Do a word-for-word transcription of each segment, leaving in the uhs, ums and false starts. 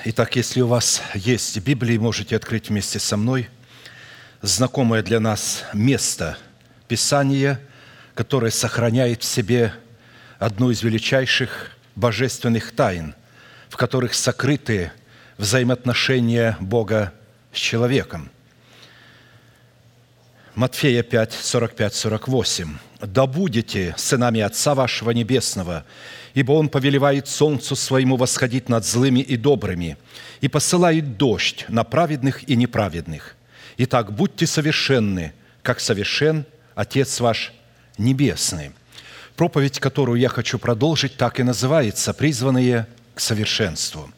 Итак, если у вас есть Библия, можете открыть вместе со мной знакомое для нас место Писания, которое сохраняет в себе одну из величайших божественных тайн, в которых сокрыты взаимоотношения Бога с человеком. Матфея пять, сорок пять, сорок восемь. «Да будете сынами Отца вашего Небесного, ибо Он повелевает солнцу своему восходить над злыми и добрыми, и посылает дождь на праведных и неправедных. Итак, будьте совершенны, как совершен Отец ваш Небесный». Проповедь, которую я хочу продолжить, так и называется «Призванные к совершенству».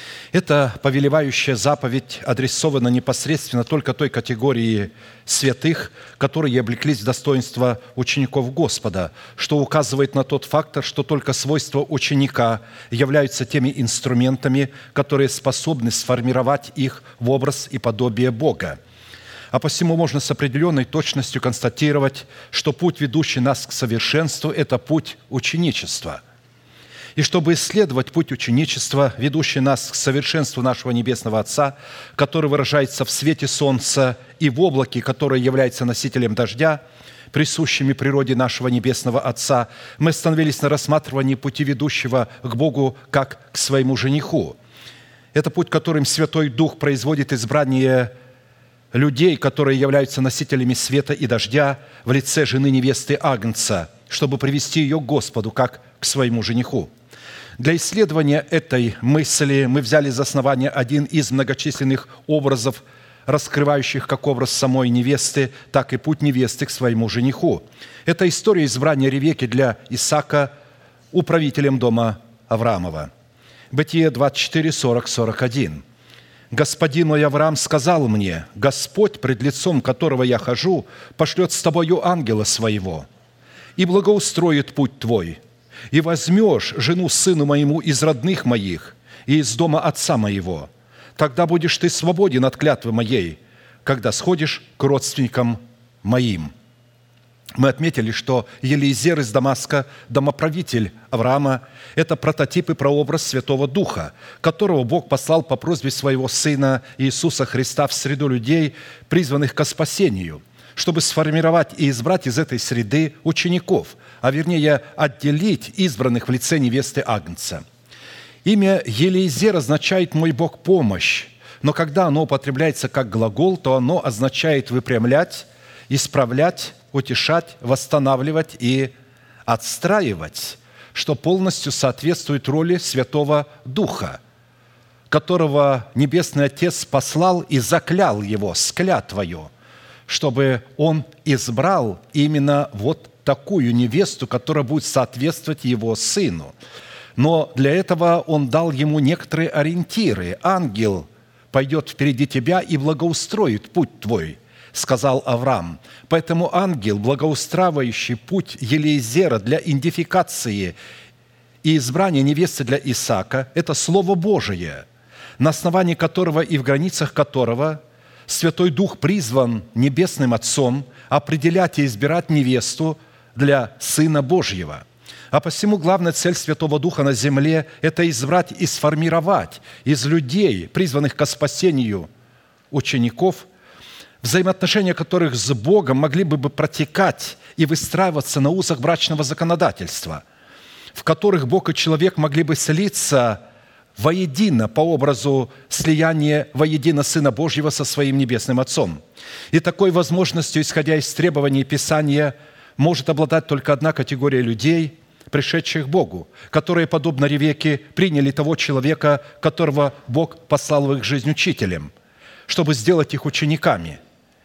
Эта повелевающая заповедь адресована непосредственно только той категории святых, которые облеклись в достоинство учеников Господа, что указывает на тот фактор, что только свойства ученика являются теми инструментами, которые способны сформировать их в образ и подобие Бога. А посему можно с определенной точностью констатировать, что путь, ведущий нас к совершенству, это путь ученичества. И чтобы исследовать путь ученичества, ведущий нас к совершенству нашего Небесного Отца, который выражается в свете солнца и в облаке, которое является носителем дождя, присущими природе нашего Небесного Отца, мы остановились на рассматривании пути, ведущего к Богу, как к своему жениху. Это путь, которым Святой Дух производит избрание людей, которые являются носителями света и дождя в лице жены невесты Агнца, чтобы привести ее к Господу, как к своему жениху. Для исследования этой мысли мы взяли за основание один из многочисленных образов, раскрывающих как образ самой невесты, так и путь невесты к своему жениху. Это история избрания Ревекки для Исаака управителем дома Авраамова. Бытие двадцать четыре, сорок, сорок один. «Господин мой Авраам сказал мне: Господь, пред лицом которого я хожу, пошлет с тобою ангела своего, и благоустроит путь твой, и возьмешь жену сыну моему из родных моих и из дома отца моего. Тогда будешь ты свободен от клятвы моей, когда сходишь к родственникам моим». Мы отметили, что Елиезер из Дамаска, домоправитель Авраама, это прототип и прообраз Святого Духа, которого Бог послал по просьбе своего Сына Иисуса Христа в среду людей, призванных ко спасению, чтобы сформировать и избрать из этой среды учеников, а вернее отделить избранных в лице невесты Агнца. Имя Елиезер означает «мой Бог помощь», но когда оно употребляется как глагол, то оно означает выпрямлять, исправлять, утешать, восстанавливать и отстраивать, что полностью соответствует роли Святого Духа, которого Небесный Отец послал и заклял его с клятвою, чтобы он избрал именно вот такую невесту, которая будет соответствовать его сыну. Но для этого он дал ему некоторые ориентиры. «Ангел пойдет впереди тебя и благоустроит путь твой», сказал Авраам. Поэтому ангел, благоустраивающий путь Елиезера для идентификации и избрания невесты для Исаака, это Слово Божие, на основании которого и в границах которого Святой Дух призван Небесным Отцом определять и избирать невесту для Сына Божьего. А посему главная цель Святого Духа на земле – это избрать и сформировать из людей, призванных ко спасению учеников, взаимоотношения которых с Богом могли бы протекать и выстраиваться на узах брачного законодательства, в которых Бог и человек могли бы слиться воедино по образу слияния воедино Сына Божьего со Своим Небесным Отцом. И такой возможностью, исходя из требований Писания, может обладать только одна категория людей, пришедших к Богу, которые, подобно Ревекке, приняли того человека, которого Бог послал в их жизнь учителем, чтобы сделать их учениками,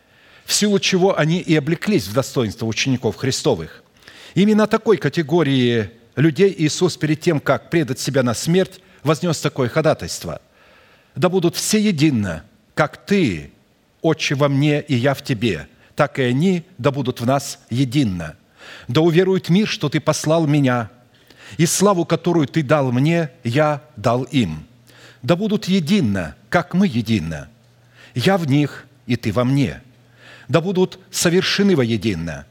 в силу чего они и облеклись в достоинство учеников Христовых. Именно такой категории людей Иисус перед тем, как предать себя на смерть, вознес такое ходатайство: «Да будут все едино, как Ты, Отче, во мне, и я в Тебе, так и они да будут в нас едино. Да уверует мир, что Ты послал Меня, и славу, которую Ты дал Мне, я дал им. Да будут едино, как Мы едино, я в них, и Ты во мне. Да будут совершены воедино.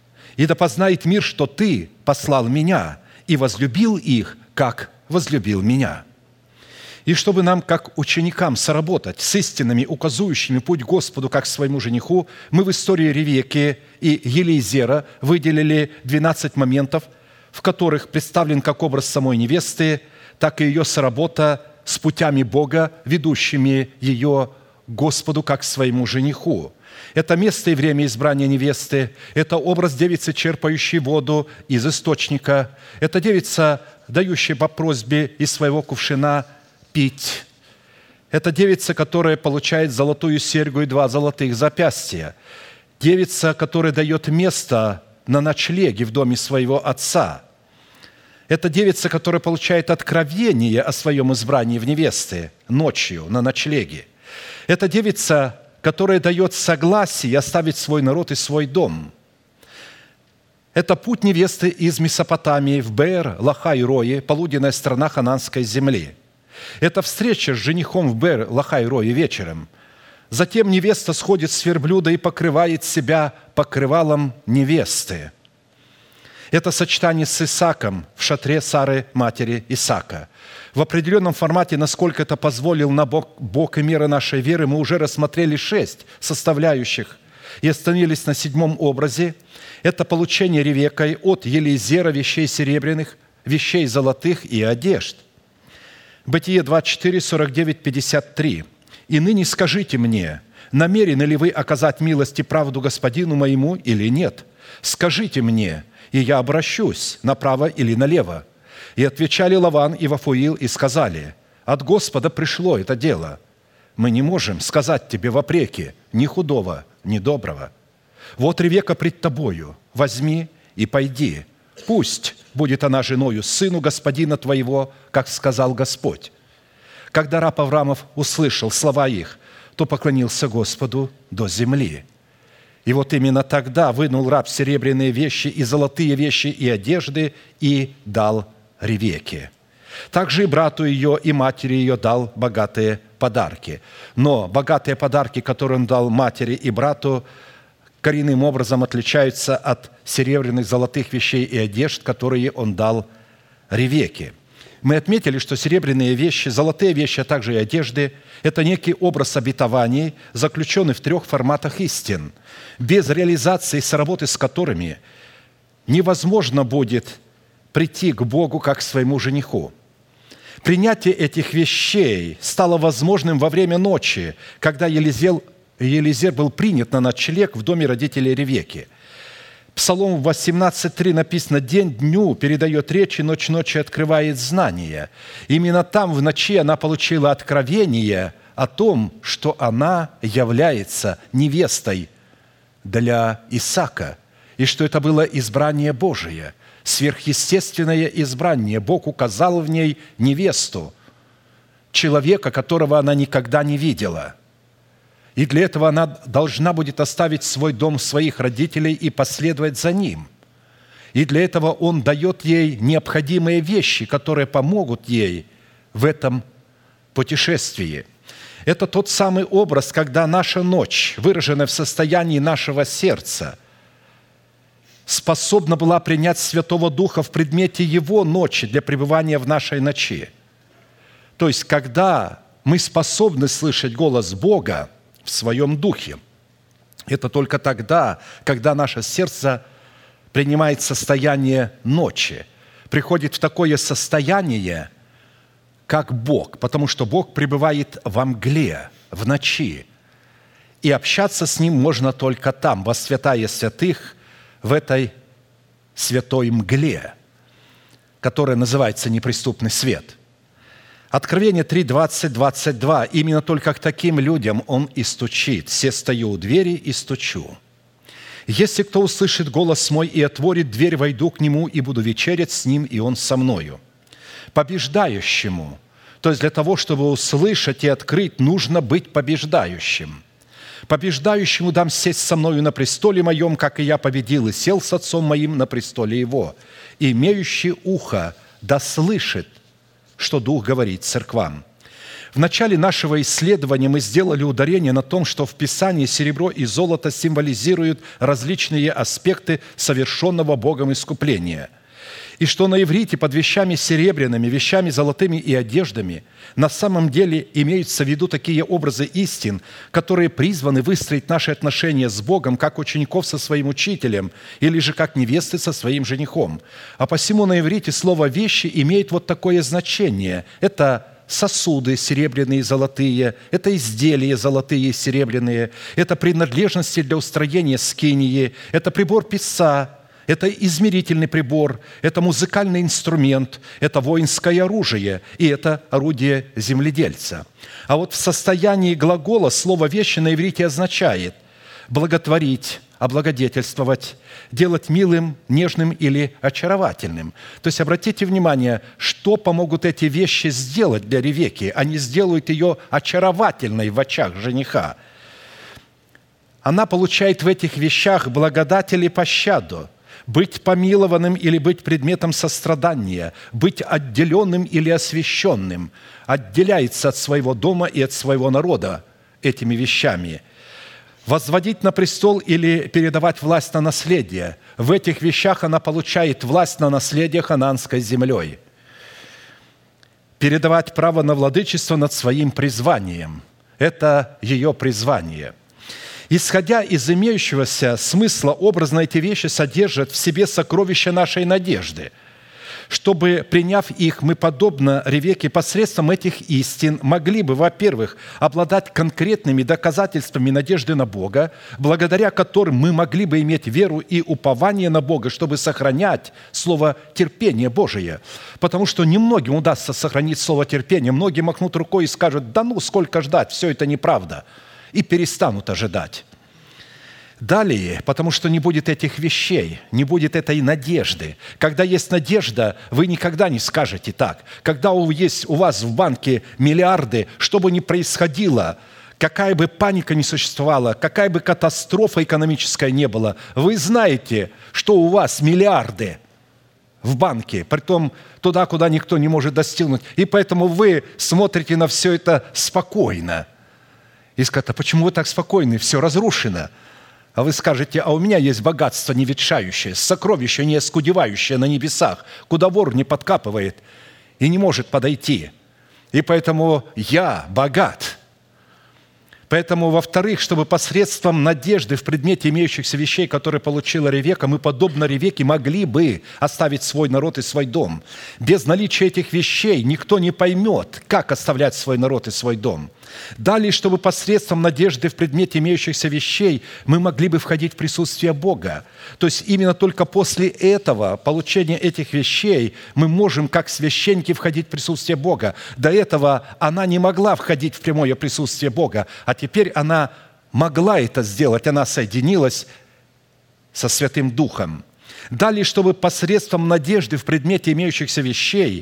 И да познает мир, что Ты послал Меня и возлюбил их, как возлюбил Меня». И чтобы нам, как ученикам, соработать с истинами, указующими путь Господу, как своему жениху, мы в истории Ревекки и Елизера выделили двенадцать моментов, в которых представлен как образ самой невесты, так и ее соработа с путями Бога, ведущими ее Господу, как своему жениху. Это место и время избрания невесты, это образ девицы, черпающей воду из источника, это девица, дающая по просьбе из своего кувшина пить. Это девица, которая получает золотую серьгу и два золотых запястья. Девица, которая дает место на ночлеге в доме своего отца. Это девица, которая получает откровение о своем избрании в невесты ночью на ночлеге. Это девица, которая дает согласие оставить свой народ и свой дом. Это путь невесты из Месопотамии в Беэр, Лахай, Рое, полуденная страна хананской земли. Это встреча с женихом в Беэр, Лахай, Рое вечером. Затем невеста сходит с верблюда и покрывает себя покрывалом невесты. Это сочетание с Исааком в шатре Сары, матери Исаака. В определенном формате, насколько это позволил на Бог, Бог и мера нашей веры, мы уже рассмотрели шесть составляющих и остановились на седьмом образе. Это получение Ревеккой от Елизера вещей серебряных, вещей золотых и одежд. Бытие двадцать четыре, сорок девять, пятьдесят три. «И ныне скажите мне, намерены ли вы оказать милость и правду господину моему или нет? Скажите мне, и я обращусь направо или налево». И отвечали Лаван и Вафуил и сказали: «От Господа пришло это дело. Мы не можем сказать тебе вопреки ни худого, ни доброго. Вот Ревекка пред тобою, возьми и пойди. Пусть будет она женою сыну господина твоего, как сказал Господь». Когда раб Авраамов услышал слова их, то поклонился Господу до земли. И вот именно тогда вынул раб серебряные вещи и золотые вещи и одежды и дал Ревекке. Также и брату ее, и матери ее дал богатые подарки. Но богатые подарки, которые он дал матери и брату, коренным образом отличаются от серебряных, золотых вещей и одежд, которые он дал Ревекке. Мы отметили, что серебряные вещи, золотые вещи, а также и одежды – это некий образ обетований, заключенный в трех форматах истин, без реализации, соработы с которыми невозможно будет прийти к Богу как к своему жениху. Принятие этих вещей стало возможным во время ночи, когда Елизер, Елизер был принят на ночлег в доме родителей Ревекки. Псалом восемнадцать три написано: «День дню передает речь, и ночь ночи открывает знания». Именно там в ночи она получила откровение о том, что она является невестой для Исаака, и что это было избрание Божие, сверхъестественное избрание. Бог указал в ней невесту, человека, которого она никогда не видела. И для этого она должна будет оставить свой дом своих родителей и последовать за ним. И для этого Он дает ей необходимые вещи, которые помогут ей в этом путешествии. Это тот самый образ, когда наша ночь, выраженная в состоянии нашего сердца, способна была принять Святого Духа в предмете Его ночи для пребывания в нашей ночи. То есть, когда мы способны слышать голос Бога в своем духе, это только тогда, когда наше сердце принимает состояние ночи, приходит в такое состояние, как Бог, потому что Бог пребывает во мгле, в ночи. И общаться с Ним можно только там, во святая святых, в этой святой мгле, которая называется неприступный свет. Откровение три, двадцать, двадцать два. «Именно только к таким людям Он и стучит. Се стою у двери и стучу. Если кто услышит голос мой и отворит дверь, войду к нему и буду вечерять с ним, и он со мною. Побеждающему». То есть для того, чтобы услышать и открыть, нужно быть побеждающим. «Побеждающему дам сесть со мною на престоле моем, как и я победил, и сел с отцом моим на престоле его. И имеющий ухо да слышит, что Дух говорит церквам». В начале нашего исследования мы сделали ударение на том, что в Писании серебро и золото символизируют различные аспекты совершенного Богом искупления. и что на иврите под вещами серебряными, вещами золотыми и одеждами на самом деле имеются в виду такие образы истин, которые призваны выстроить наши отношения с Богом как учеников со своим учителем или же как невесты со своим женихом. А посему на иврите слово «вещи» имеет вот такое значение. Это сосуды серебряные и золотые, это изделия золотые и серебряные, это принадлежности для устроения скинии, это прибор писца, это измерительный прибор, это музыкальный инструмент, это воинское оружие и это орудие земледельца. А вот в состоянии глагола слово «вещи» на иврите означает благотворить, облагодетельствовать, делать милым, нежным или очаровательным. То есть обратите внимание, что помогут эти вещи сделать для Ревекки. Они сделают ее очаровательной в очах жениха. Она получает в этих вещах благодать или пощаду, быть помилованным или быть предметом сострадания, быть отделенным или освященным, отделяется от своего дома и от своего народа этими вещами. Возводить на престол или передавать власть на наследие. В этих вещах она получает власть на наследие ханаанской землей. Передавать право на владычество над своим призванием. Это ее призвание. Исходя из имеющегося смысла, образно эти вещи содержат в себе сокровища нашей надежды, чтобы, приняв их, мы, подобно Ревекке, посредством этих истин могли бы, во-первых, обладать конкретными доказательствами надежды на Бога, благодаря которым мы могли бы иметь веру и упование на Бога, чтобы сохранять слово терпение Божие. Потому что немногим удастся сохранить слово терпение. Многие махнут рукой и скажут: да ну, сколько ждать, все это неправда. И перестанут ожидать. Далее, потому что не будет этих вещей, не будет этой надежды. Когда есть надежда, вы никогда не скажете так. Когда есть у вас в банке миллиарды, что бы ни происходило, какая бы паника ни существовала, какая бы катастрофа экономическая не была, вы знаете, что у вас миллиарды в банке, притом туда, куда никто не может достигнуть. И поэтому вы смотрите на все это спокойно. И скажете: а почему вы так спокойны? Все разрушено. А вы скажете: а у меня есть богатство неветшающее, сокровище не оскудевающее на небесах, куда вор не подкапывает и не может подойти. И поэтому я богат. Поэтому, во-вторых, чтобы посредством надежды в предмете имеющихся вещей, которые получила Ревекка, мы, подобно Ревекке, могли бы оставить свой народ и свой дом. Без наличия этих вещей никто не поймет, как оставлять свой народ и свой дом. Далее, чтобы посредством надежды в предмете имеющихся вещей мы могли бы входить в присутствие Бога. То есть именно только после этого, получения этих вещей, мы можем, как священники, входить в присутствие Бога. До этого она не могла входить в прямое присутствие Бога, а теперь она могла это сделать, она соединилась со Святым Духом. Далее, чтобы посредством надежды в предмете имеющихся вещей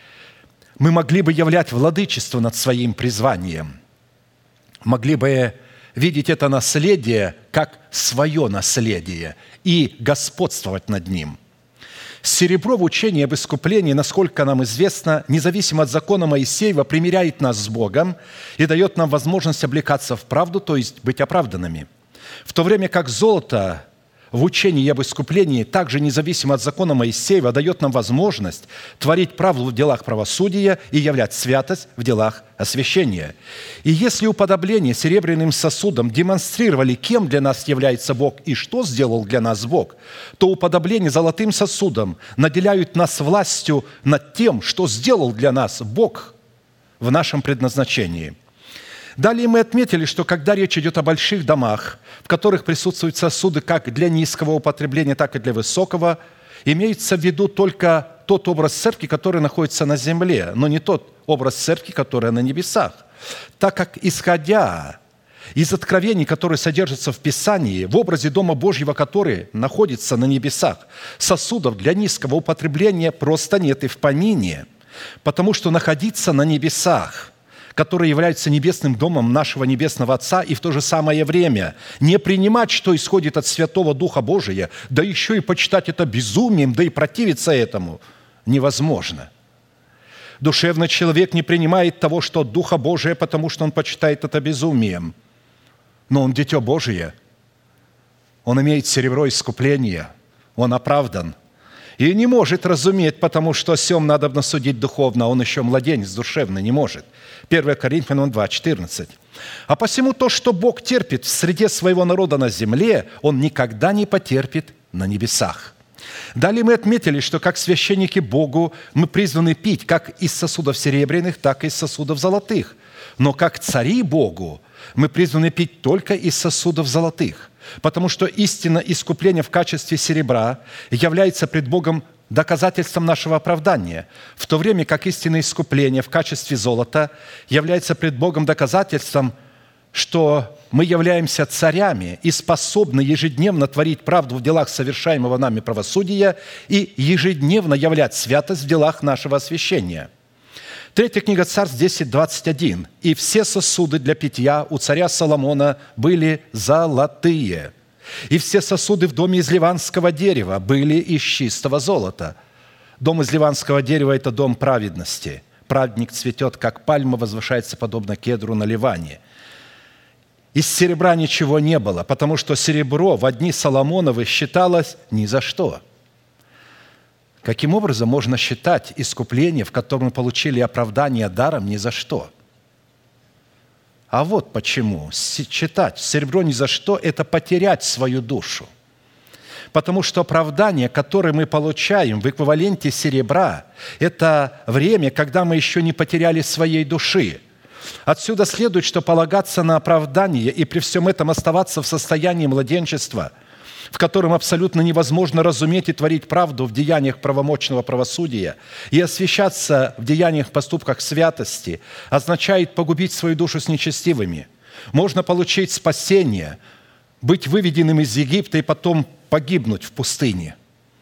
мы могли бы являть владычество над своим призванием, могли бы видеть это наследие как свое наследие и господствовать над ним. Серебро в учении об искуплении, насколько нам известно, независимо от закона Моисеева, примиряет нас с Богом и дает нам возможность облекаться в правду, то есть быть оправданными. В то время как золото в учении об искуплении, также независимо от закона Моисеева, дает нам возможность творить правду в делах правосудия и являть святость в делах освящения. И если уподобление серебряным сосудом демонстрировали, кем для нас является Бог и что сделал для нас Бог, то уподобление золотым сосудом наделяют нас властью над тем, что сделал для нас Бог в нашем предназначении. Далее мы отметили, что когда речь идет о больших домах, в которых присутствуют сосуды как для низкого употребления, так и для высокого, имеется в виду только тот образ церкви, который находится на земле, но не тот образ церкви, который на небесах. Так как, исходя из откровений, которые содержатся в Писании, в образе Дома Божьего, который находится на небесах, сосудов для низкого употребления просто нет и в помине, потому что находиться на небесах, который является небесным домом нашего Небесного Отца, и в то же самое время не принимать, что исходит от Святого Духа Божия, да еще и почитать это безумием, да и противиться этому невозможно. Душевный человек не принимает того, что от Духа Божия, потому что он почитает это безумием. Но он дитя Божие, он имеет серебро искупления, он оправдан. и не может разуметь, потому что о сем надобно судить духовно, а он еще младенец душевный, не может». первое Коринфянам два, четырнадцать. «А посему то, что Бог терпит в среде своего народа на земле, Он никогда не потерпит на небесах». Далее мы отметили, что как священники Богу мы призваны пить как из сосудов серебряных, так и из сосудов золотых. Но как цари Богу мы призваны пить только из сосудов золотых, потому что истина искупления в качестве серебра является пред Богом доказательством нашего оправдания, в то время как истинное искупление в качестве золота является пред Богом доказательством, что мы являемся царями и способны ежедневно творить правду в делах совершаемого нами правосудия и ежедневно являть святость в делах нашего освящения. Третья книга Царств десять, двадцать один. «И все сосуды для питья у царя Соломона были золотые, и все сосуды в доме из ливанского дерева были из чистого золота». Дом из ливанского дерева – это дом праведности. Праведник цветет, как пальма, возвышается подобно кедру на Ливане. Из серебра ничего не было, потому что серебро в дни Соломоновы считалось ни за что. Каким образом можно считать искупление, в котором мы получили оправдание даром, ни за что? А вот почему. Считать серебро ни за что – это потерять свою душу. Потому что оправдание, которое мы получаем в эквиваленте серебра, это время, когда мы еще не потеряли своей души. Отсюда следует, что полагаться на оправдание и при всем этом оставаться в состоянии младенчества, в котором абсолютно невозможно разуметь и творить правду в деяниях правомочного правосудия и освящаться в деяниях, поступках святости, означает погубить свою душу с нечестивыми. Можно получить спасение, быть выведенным из Египта и потом погибнуть в пустыне,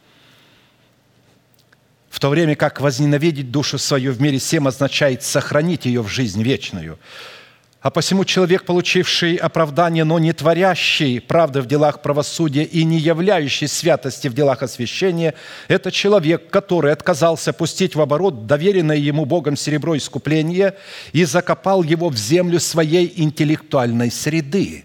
в то время как возненавидеть душу свою в мире сем означает сохранить ее в жизнь вечную. А посему человек, получивший оправдание, но не творящий правды в делах правосудия и не являющий святости в делах освящения, это человек, который отказался пустить в оборот доверенное ему Богом серебро искупления и закопал его в землю своей интеллектуальной среды.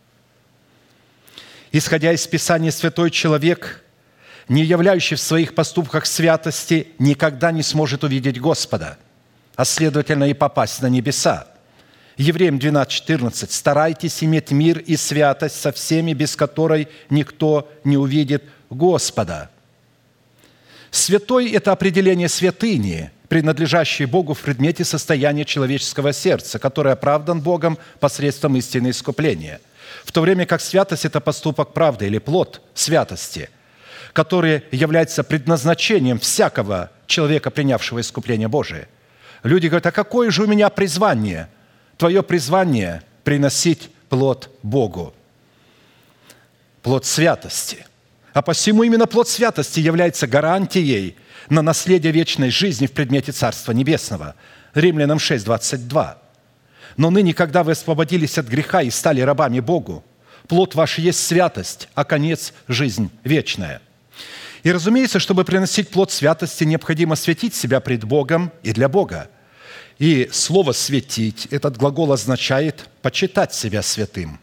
Исходя из Писания, святой человек, не являющий в своих поступках святости, никогда не сможет увидеть Господа, а следовательно и попасть на небеса. Евреям двенадцать, четырнадцать. «Старайтесь иметь мир и святость со всеми, без которой никто не увидит Господа». Святой – это определение святыни, принадлежащей Богу в предмете состояния человеческого сердца, который оправдан Богом посредством истины искупления. В то время как святость – это поступок правды или плод святости, который является предназначением всякого человека, принявшего искупление Божие. Люди говорят: а какое же у меня призвание? Твое призвание – приносить плод Богу, плод святости. А посему именно плод святости является гарантией на наследие вечной жизни в предмете Царства Небесного. Римлянам шесть, двадцать два. «Но ныне, когда вы освободились от греха и стали рабами Богу, плод ваш есть святость, а конец – жизнь вечная». И, разумеется, чтобы приносить плод святости, необходимо светить себя пред Богом и для Бога. И слово «светить» – этот глагол означает «почитать себя святым».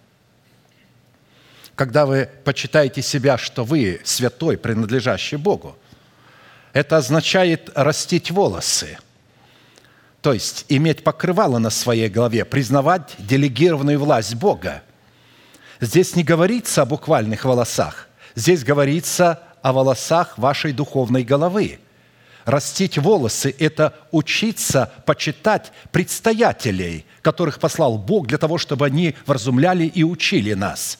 Когда вы почитаете себя, что вы святой, принадлежащий Богу, это означает растить волосы, то есть иметь покрывало на своей голове, признавать делегированную власть Бога. Здесь не говорится о буквальных волосах, здесь говорится о волосах вашей духовной головы. Растить волосы – это учиться почитать предстоятелей, которых послал Бог для того, чтобы они вразумляли и учили нас.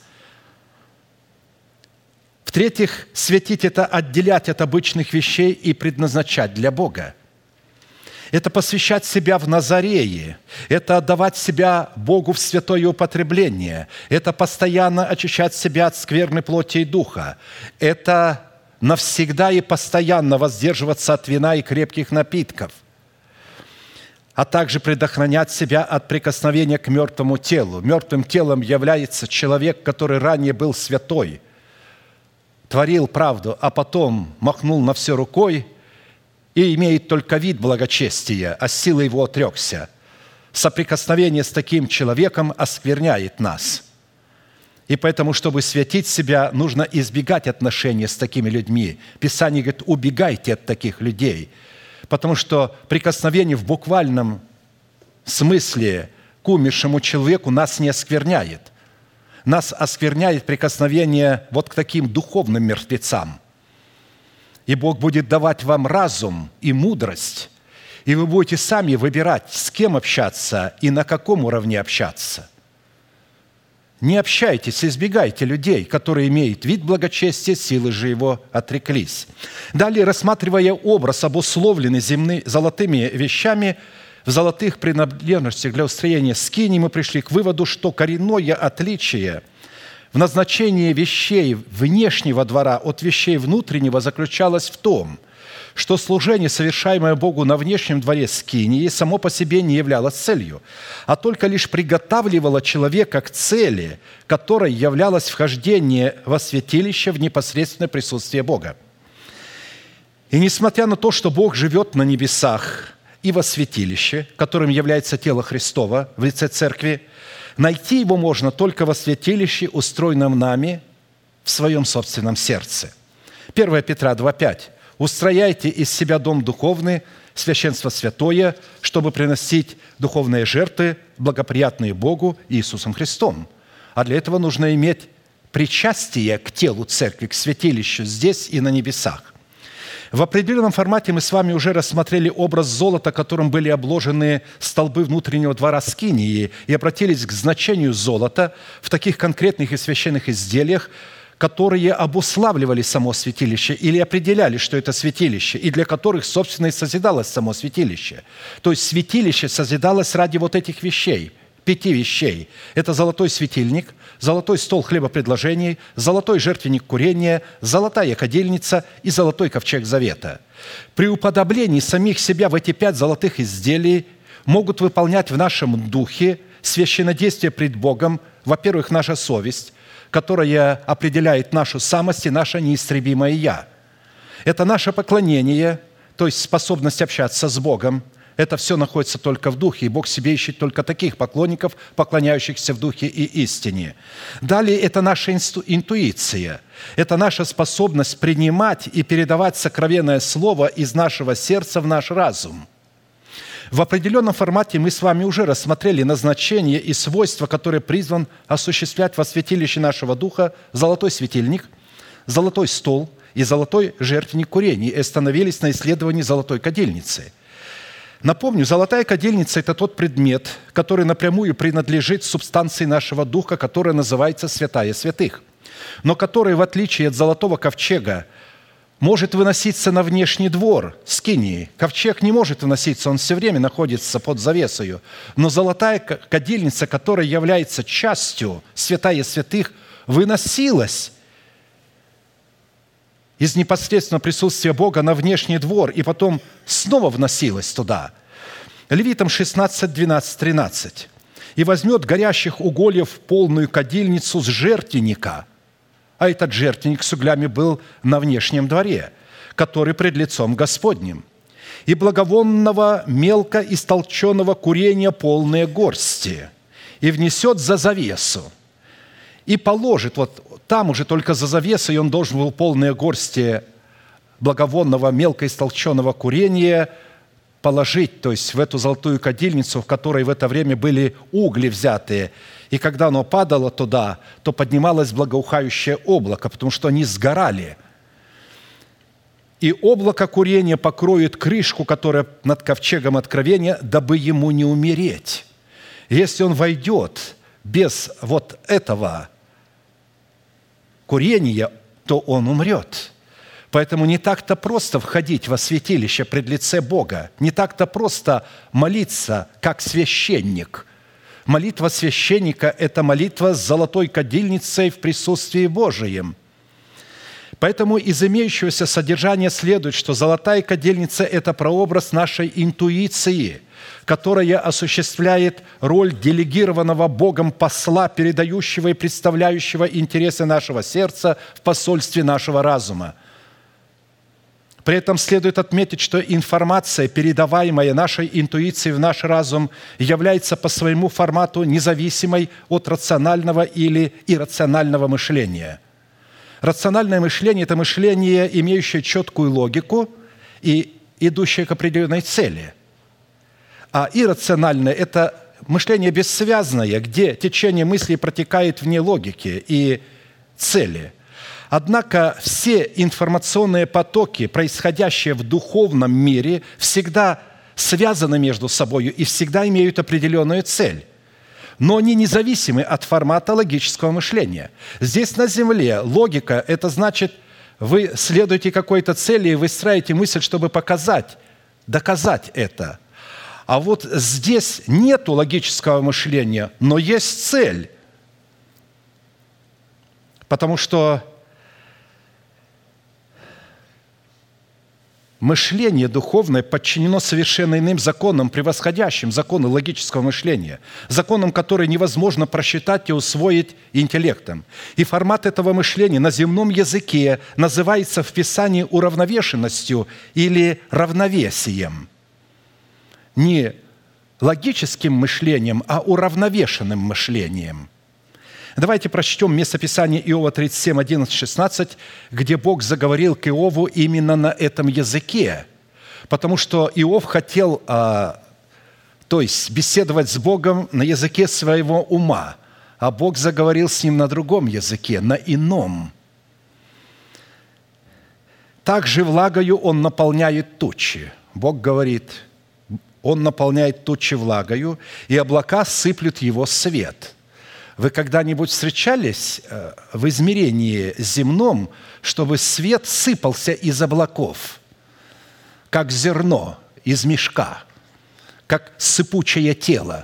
В-третьих, светить – это отделять от обычных вещей и предназначать для Бога. Это посвящать себя в Назарее, это отдавать себя Богу в святое употребление, это постоянно очищать себя от скверной плоти и духа, это навсегда и постоянно воздерживаться от вина и крепких напитков, а также предохранять себя от прикосновения к мертвому телу. Мертвым телом является человек, который ранее был святой, творил правду, а потом махнул на все рукой и имеет только вид благочестия, а силой его отрекся. Соприкосновение с таким человеком оскверняет нас. И поэтому, чтобы святить себя, нужно избегать отношения с такими людьми. Писание говорит, убегайте от таких людей, потому что прикосновение в буквальном смысле к умершему человеку нас не оскверняет. Нас оскверняет прикосновение вот к таким духовным мертвецам. И Бог будет давать вам разум и мудрость, и вы будете сами выбирать, с кем общаться и на каком уровне общаться. Не общайтесь, избегайте людей, которые имеют вид благочестия, силы же его отреклись. Далее, рассматривая образ, обусловленный земными, золотыми вещами, в золотых принадлежностях для устроения скинии, мы пришли к выводу, что коренное отличие в назначении вещей внешнего двора от вещей внутреннего заключалось в том, что служение, совершаемое Богу на внешнем дворе скинии, само по себе не являлось целью, а только лишь приготавливало человека к цели, которой являлось вхождение во святилище в непосредственное присутствие Бога. И несмотря на то, что Бог живет на небесах и во святилище, которым является тело Христово в лице Церкви, найти Его можно только во святилище, устроенном нами в своем собственном сердце. первое Петра два пять. «Устрояйте из себя дом духовный, священство святое, чтобы приносить духовные жертвы, благоприятные Богу Иисусом Христом». А для этого нужно иметь причастие к телу Церкви, к святилищу здесь и на небесах. В определенном формате мы с вами уже рассмотрели образ золота, которым были обложены столбы внутреннего двора скинии, и обратились к значению золота в таких конкретных и священных изделиях, которые обуславливали само святилище или определяли, что это святилище, и для которых, собственно, и созидалось само святилище. То есть святилище созидалось ради вот этих вещей, пяти вещей. Это золотой светильник, золотой стол хлебопредложений, золотой жертвенник курения, золотая кадильница и золотой ковчег завета. При уподоблении самих себя в эти пять золотых изделий могут выполнять в нашем духе священнодействие пред Богом, во-первых, наша совесть, которая определяет нашу самость и наше неистребимое «я». Это наше поклонение, то есть способность общаться с Богом. Это все находится только в Духе, и Бог себе ищет только таких поклонников, поклоняющихся в Духе и истине. Далее это наша интуиция, это наша способность принимать и передавать сокровенное Слово из нашего сердца в наш разум. В определенном формате мы с вами уже рассмотрели назначение и свойства, которые призван осуществлять во святилище нашего духа золотой светильник, золотой стол и золотой жертвенник курения, и остановились на исследовании золотой кадильницы. Напомню, золотая кадильница – это тот предмет, который напрямую принадлежит субстанции нашего духа, которая называется святая святых, но который, в отличие от золотого ковчега, может выноситься на внешний двор скинии. Ковчег не может выноситься, он все время находится под завесою. Но золотая кадильница, которая является частью святая святых, выносилась из непосредственного присутствия Бога на внешний двор и потом снова вносилась туда. Левитам шестнадцать, двенадцать, тринадцать. «И возьмет горящих угольев полную кадильницу с жертвенника». А этот жертвенник с углями был на внешнем дворе, который пред лицом Господним. «И благовонного мелко истолченного курения полные горсти, и внесет за завесу, и положит». Вот там уже только за завесой он должен был полные горсти благовонного мелко истолченного курения положить, то есть в эту золотую кадильницу, в которой в это время были угли взятые. И когда оно падало туда, то поднималось благоухающее облако, потому что они сгорали. «И облако курения покроет крышку, которая над ковчегом откровения, дабы ему не умереть». Если он войдет без вот этого курения, то он умрет. Поэтому не так-то просто входить во святилище пред лице Бога, не так-то просто молиться, как священник. Молитва священника – это молитва с золотой кадильницей в присутствии Божием. Поэтому из имеющегося содержания следует, что золотая кадильница – это прообраз нашей интуиции, которая осуществляет роль делегированного Богом посла, передающего и представляющего интересы нашего сердца в посольстве нашего разума. При этом следует отметить, что информация, передаваемая нашей интуицией в наш разум, является по своему формату независимой от рационального или иррационального мышления. Рациональное мышление – это мышление, имеющее четкую логику и идущее к определенной цели. А иррациональное – это мышление бессвязное, где течение мыслей протекает вне логики и цели. Однако все информационные потоки, происходящие в духовном мире, всегда связаны между собой и всегда имеют определенную цель. Но они независимы от формата логического мышления. Здесь на земле логика – это значит, вы следуете какой-то цели и выстраиваете мысль, чтобы показать, доказать это. А вот здесь нет логического мышления, но есть цель. Потому что мышление духовное подчинено совершенно иным законам, превосходящим законы логического мышления, законам, которые невозможно просчитать и усвоить интеллектом. И формат этого мышления на земном языке называется в Писании уравновешенностью или равновесием. Не логическим мышлением, а уравновешенным мышлением. Давайте прочтем местописание Иова тридцать семь, одиннадцать, шестнадцать, где Бог заговорил к Иову именно на этом языке, потому что Иов хотел, а, то есть беседовать с Богом на языке своего ума, а Бог заговорил с ним на другом языке, на ином. «Также влагою он наполняет тучи». Бог говорит, он наполняет тучи влагою, и облака сыплют его свет. Вы когда-нибудь встречались в измерении земном, чтобы свет сыпался из облаков, как зерно из мешка, как сыпучее тело,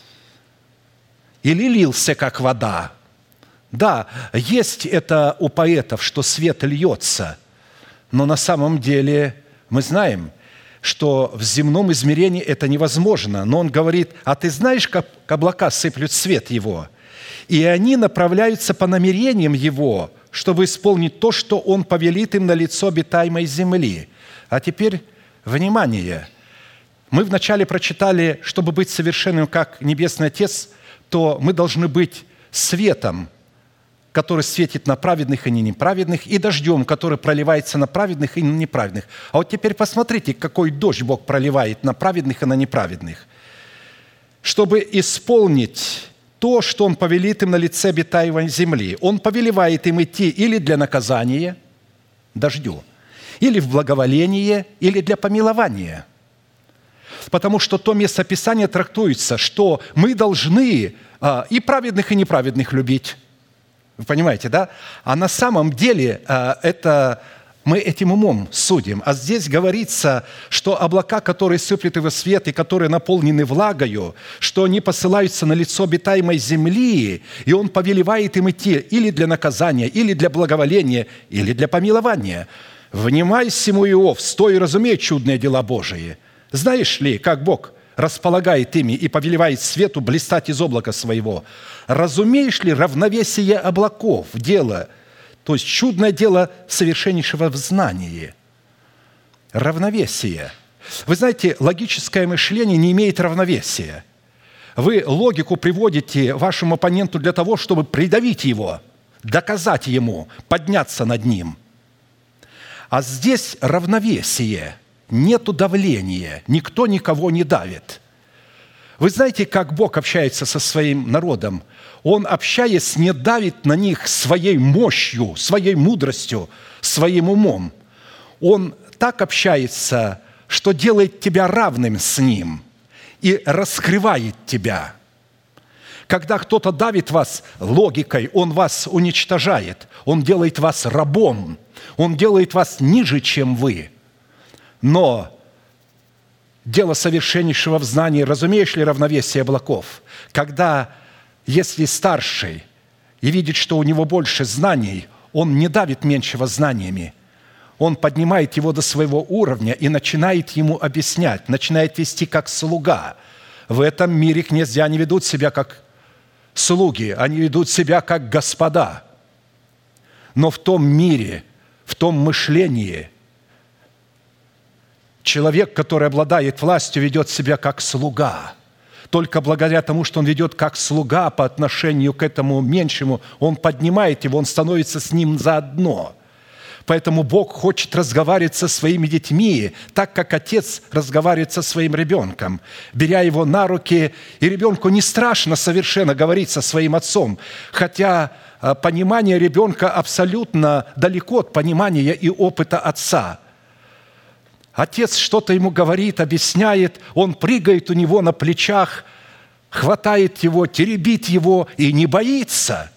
или лился, как вода? Да, есть это у поэтов, что свет льется, но на самом деле мы знаем, что в земном измерении это невозможно. Но он говорит, а ты знаешь, как облака сыплют свет его? И они направляются по намерениям его, чтобы исполнить то, что он повелит им на лицо обитаемой земли. А теперь, внимание! Мы вначале прочитали, чтобы быть совершенным, как Небесный Отец, то мы должны быть светом, который светит на праведных и на неправедных, и дождем, который проливается на праведных и на неправедных. А вот теперь посмотрите, какой дождь Бог проливает на праведных и на неправедных. Чтобы исполнить то, что Он повелит им на лице обитаемой земли. Он повелевает им идти или для наказания, дождю, или в благоволение, или для помилования. Потому что то местописание трактуется, что мы должны а, и праведных, и неправедных любить. Вы понимаете, да? А на самом деле а, это мы этим умом судим. А здесь говорится, что облака, которые сыплют его свет и которые наполнены влагою, что они посылаются на лицо обитаемой земли, и Он повелевает им идти или для наказания, или для благоволения, или для помилования. «Внимай сему, Иов, стой и разумей чудные дела Божии». Знаешь ли, как Бог располагает ими и повелевает свету блистать из облака своего? Разумеешь ли равновесие облаков, дело, то есть чудное дело совершеннейшего в знании? Равновесие. Вы знаете, логическое мышление не имеет равновесия. Вы логику приводите вашему оппоненту для того, чтобы придавить его, доказать ему, подняться над ним. А здесь равновесие. Нету давления, никто никого не давит. Вы знаете, как Бог общается со своим народом? Он, общаясь, не давит на них своей мощью, своей мудростью, своим умом. Он так общается, что делает тебя равным с Ним и раскрывает тебя. Когда кто-то давит вас логикой, он вас уничтожает, он делает вас рабом, он делает вас ниже, чем вы. Но дело совершеннейшего в знании, разумеешь ли равновесие облаков? Когда, если старший и видит, что у него больше знаний, он не давит меньшего знаниями. Он поднимает его до своего уровня и начинает ему объяснять, начинает вести как слуга. В этом мире князья не ведут себя как слуги, они ведут себя как господа. Но в том мире, в том мышлении, Человек, который обладает властью, ведет себя как слуга. Только благодаря тому, что он ведет как слуга по отношению к этому меньшему, он поднимает его, он становится с ним заодно. Поэтому Бог хочет разговаривать со своими детьми, так как отец разговаривает со своим ребенком, беря его на руки. И ребенку не страшно совершенно говорить со своим отцом, хотя понимание ребенка абсолютно далеко от понимания и опыта отца. Отец что-то ему говорит, объясняет, он прыгает у него на плечах, хватает его, теребит его и не боится.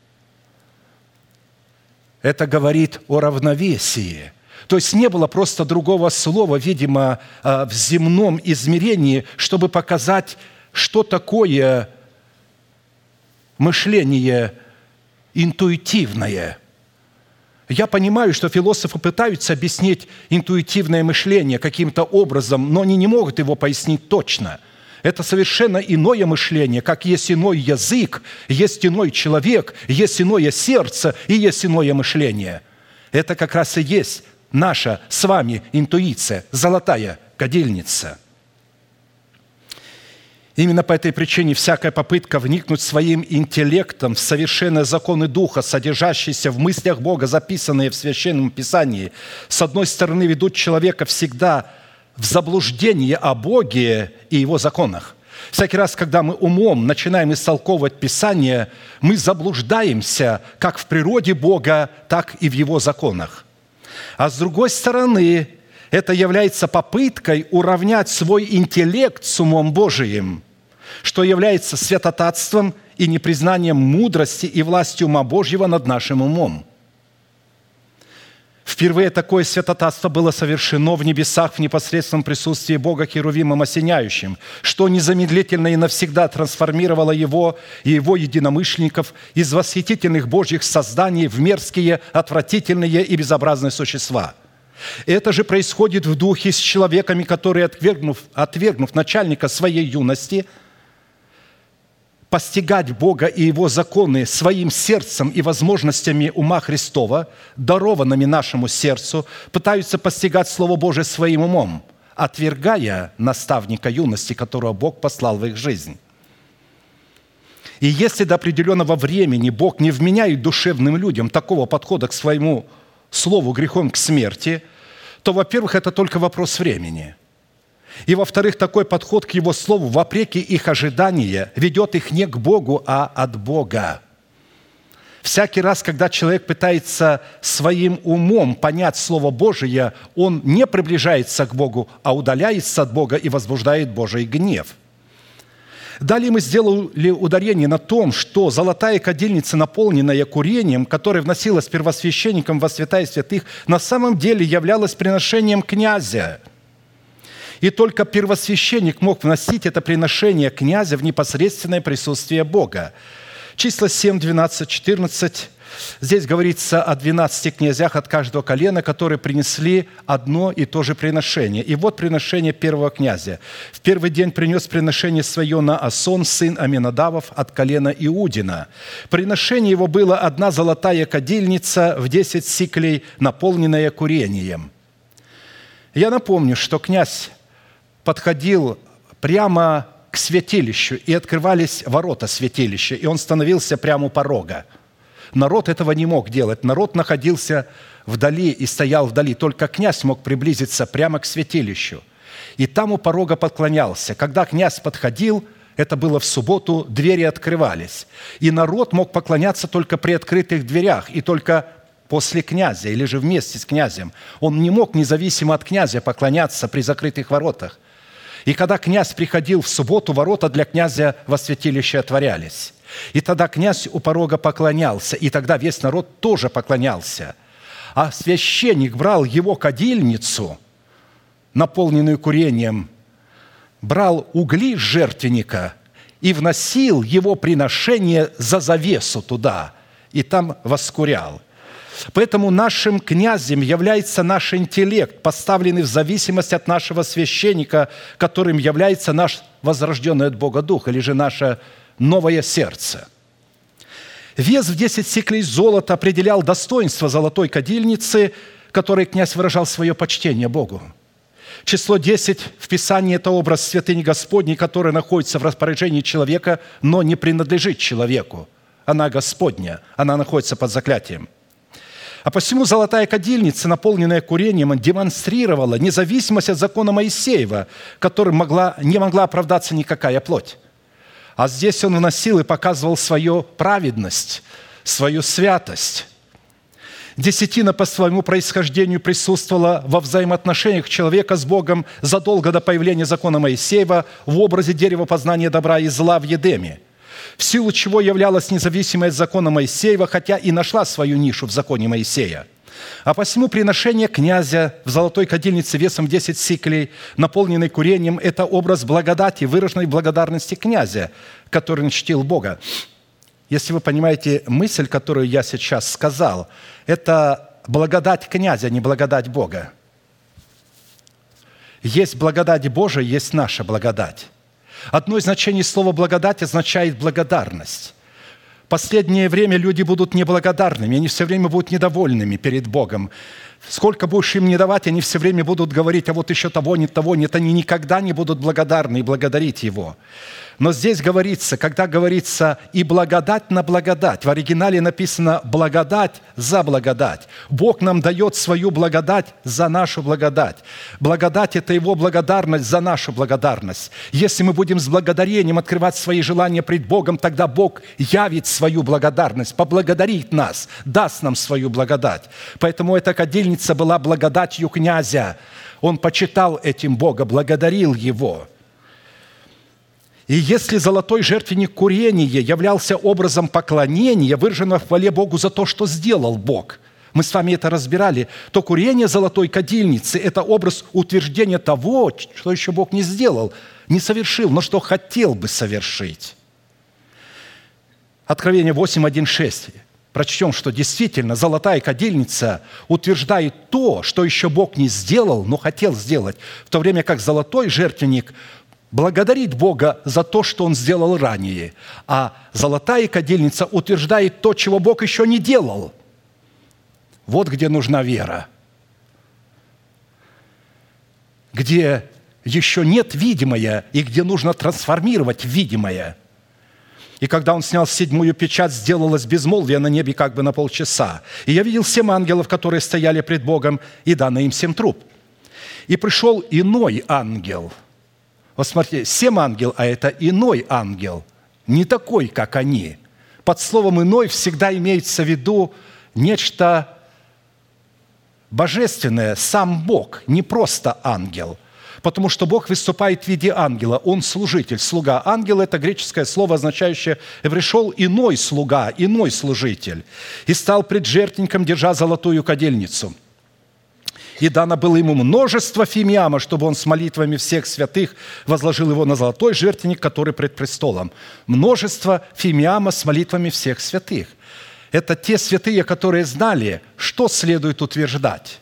Это говорит о равновесии. То есть не было просто другого слова, видимо, в земном измерении, чтобы показать, что такое мышление интуитивное. Я понимаю, что философы пытаются объяснить интуитивное мышление каким-то образом, но они не могут его пояснить точно. Это совершенно иное мышление, как есть иной язык, есть иной человек, есть иное сердце и есть иное мышление. Это как раз и есть наша с вами интуиция, золотая кадильница. Именно по этой причине всякая попытка вникнуть своим интеллектом в совершенные законы Духа, содержащиеся в мыслях Бога, записанные в Священном Писании, с одной стороны, ведут человека всегда в заблуждение о Боге и Его законах. Всякий раз, когда мы умом начинаем истолковывать Писание, мы заблуждаемся как в природе Бога, так и в Его законах. А с другой стороны, это является попыткой уравнять свой интеллект с умом Божиим, что является святотатством и непризнанием мудрости и власти ума Божьего над нашим умом. Впервые такое святотатство было совершено в небесах в непосредственном присутствии Бога Херувимом осеняющим, что незамедлительно и навсегда трансформировало его и его единомышленников из восхитительных Божьих созданий в мерзкие, отвратительные и безобразные существа. Это же происходит в духе с человеками, которые, отвергнув, отвергнув начальника своей юности, постигать Бога и Его законы своим сердцем и возможностями ума Христова, дарованными нашему сердцу, пытаются постигать Слово Божие своим умом, отвергая наставника юности, которого Бог послал в их жизнь. И если до определенного времени Бог не вменяет душевным людям такого подхода к своему Слову грехом к смерти, то, во-первых, это только вопрос времени. И, во-вторых, такой подход к Его Слову, вопреки их ожидания, ведет их не к Богу, а от Бога. Всякий раз, когда человек пытается своим умом понять Слово Божие, он не приближается к Богу, а удаляется от Бога и возбуждает Божий гнев. Далее мы сделали ударение на том, что золотая кадильница, наполненная курением, которое вносилось первосвященником во святая святых, на самом деле являлась приношением князя. И только первосвященник мог вносить это приношение князя в непосредственное присутствие Бога. Числа семь, двенадцать, четырнадцать. Здесь говорится о двенадцати князях от каждого колена, которые принесли одно и то же приношение. И вот приношение первого князя. В первый день принес приношение свое Наасон, сын Аминадавов, от колена Иудина. Приношение его было одна золотая кадильница в десять сиклей, наполненная курением. Я напомню, что князь подходил прямо к святилищу, и открывались ворота святилища, и он становился прямо у порога. Народ этого не мог делать. Народ находился вдали и стоял вдали. Только князь мог приблизиться прямо к святилищу. И там у порога подклонялся. Когда князь подходил, это было в субботу, двери открывались. И народ мог поклоняться только при открытых дверях, и только после князя, или же вместе с князем. Он не мог независимо от князя поклоняться при закрытых воротах. И когда князь приходил в субботу, ворота для князя во святилище отворялись. И тогда князь у порога поклонялся, и тогда весь народ тоже поклонялся. А священник брал его кадильницу, наполненную курением, брал угли с жертвенника и вносил его приношение за завесу туда, и там воскурял. Поэтому нашим князем является наш интеллект, поставленный в зависимость от нашего священника, которым является наш возрожденный от Бога Дух, или же наше новое сердце. Вес в десять сиклей золота определял достоинство золотой кадильницы, которой князь выражал свое почтение Богу. Число десять в Писании – это образ святыни Господней, которая находится в распоряжении человека, но не принадлежит человеку. Она Господня, она находится под заклятием. А посему золотая кадильница, наполненная курением, демонстрировала независимость от закона Моисеева, которым могла, не могла оправдаться никакая плоть. А здесь он вносил и показывал свою праведность, свою святость. Десятина по своему происхождению присутствовала во взаимоотношениях человека с Богом задолго до появления закона Моисеева в образе дерева познания добра и зла в Едеме, в силу чего являлась независимой от закона Моисеева, хотя и нашла свою нишу в законе Моисея. А посему приношение князя в золотой кадильнице весом десять сиклей, наполненной курением, это образ благодати, выраженной благодарности князя, который чтил Бога. Если вы понимаете мысль, которую я сейчас сказал, это благодать князя, не благодать Бога. Есть благодать Божия, есть наша благодать. Одно из значений слова «благодать» означает «благодарность». В последнее время люди будут неблагодарными, они все время будут недовольными перед Богом. Сколько будешь им не давать, они все время будут говорить, а вот еще того, нет, того, нет. Они никогда не будут благодарны и благодарить Его. Но здесь говорится, когда говорится «и благодать на благодать», в оригинале написано «благодать за благодать». Бог нам дает свою благодать за нашу благодать. Благодать – это Его благодарность за нашу благодарность. Если мы будем с благодарением открывать свои желания пред Богом, тогда Бог явит свою благодарность, поблагодарит нас, даст нам свою благодать. Поэтому эта кадильница была благодатью князя. Он почитал этим Бога, благодарил Его. И если золотой жертвенник курения являлся образом поклонения, выраженного в хвале Богу за то, что сделал Бог, мы с вами это разбирали, то курение золотой кадильницы – это образ утверждения того, что еще Бог не сделал, не совершил, но что хотел бы совершить. Откровение восемь, один, шесть. Прочтем, что действительно золотая кадильница утверждает то, что еще Бог не сделал, но хотел сделать, в то время как золотой жертвенник благодарит Бога за то, что Он сделал ранее, а золотая кадильница утверждает то, чего Бог еще не делал. Вот где нужна вера. Где еще нет видимое, и где нужно трансформировать видимое. И когда Он снял седьмую печать, сделалось безмолвие на небе как бы на полчаса. И я видел семь ангелов, которые стояли пред Богом, и дано им семь труб. И пришел иной ангел. Вот смотрите, семь ангел, а это иной ангел, не такой, как они. Под словом «иной» всегда имеется в виду нечто божественное, сам Бог, не просто ангел. Потому что Бог выступает в виде ангела, Он служитель, слуга. Ангел – это греческое слово, означающее «пришел иной слуга, иной служитель, и стал пред жертвенником, держа золотую кадильницу». И дано было ему множество фимиама, чтобы он с молитвами всех святых возложил его на золотой жертвенник, который пред престолом. Множество фимиама с молитвами всех святых. Это те святые, которые знали, что следует утверждать.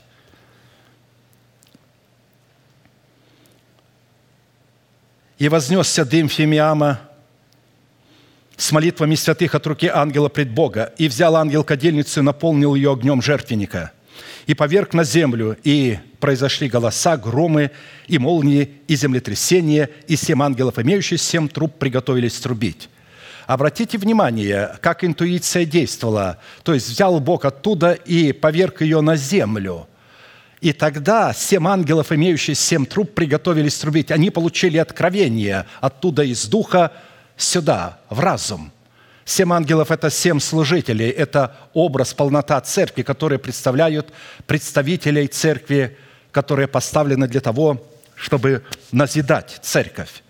И вознесся дым фимиама с молитвами святых от руки ангела пред Бога. И взял ангел кадильницу и наполнил ее огнем жертвенника. И поверг на землю, и произошли голоса, громы, и молнии, и землетрясения, и семь ангелов, имеющих семь труб, приготовились трубить. Обратите внимание, как интуиция действовала. То есть взял Бог оттуда и поверг ее на землю. И тогда семь ангелов, имеющих семь труб, приготовились трубить. Они получили откровение оттуда из духа сюда, в разум. Семь ангелов – это семь служителей, это образ, полнота церкви, которые представляют представителей церкви, которые поставлены для того, чтобы назидать церковь.